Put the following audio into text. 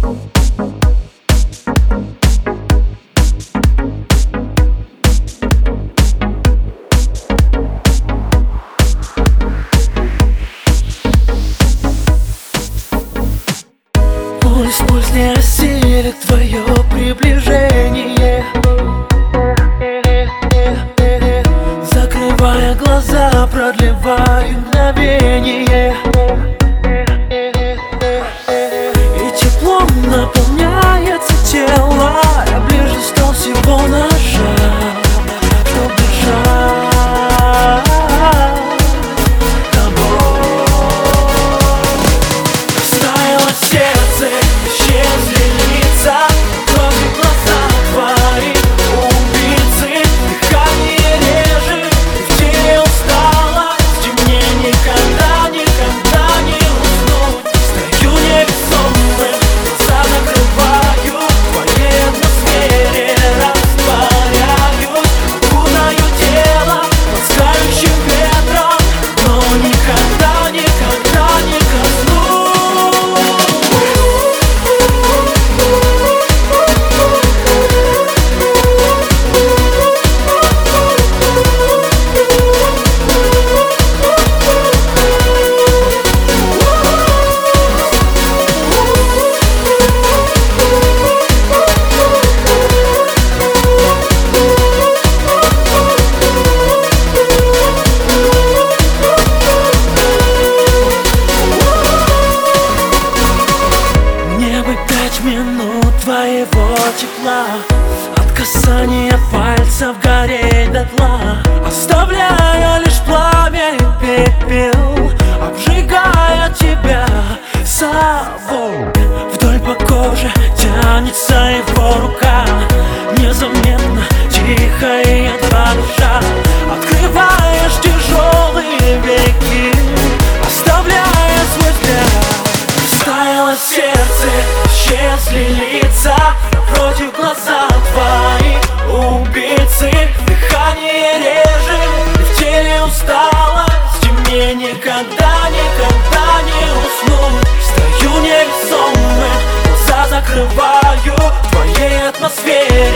Пусть не осилит твое приближение, закрывая глаза, продлевая мгновение, и теплом наполняется тело. Я ближе стал всего на шаг, чтоб дышать тобой. Растаяло сердце, исчезли лица, крови глаза твои, убийцы. Дыхание режет, и в теле усталость, и мне никогда, никогда не уснуть. Стою невесомым, глаза закрываю, в твоей атмосфере растворяюсь, окунаю тело ласкающим ветром, но никогда, никогда не коснусь. Мне бы 5 минут твоего тепла, от касания пальцев гореть дотла, оставляя лишь пламя и пепел, обжигая тебя собой. Вдоль по коже тянется его рука, незаметно, тихо и едва дыша. Открываешь тяжелые веки, оставляя свой взгляд. Растаяло сердце, исчезли лица, напротив глаза твои, убийцы. Дыхание режет, и в теле усталость, и мне никогда, никогда не уснуть. Стою невесомым, глаза закрываю, в твоей атмосфере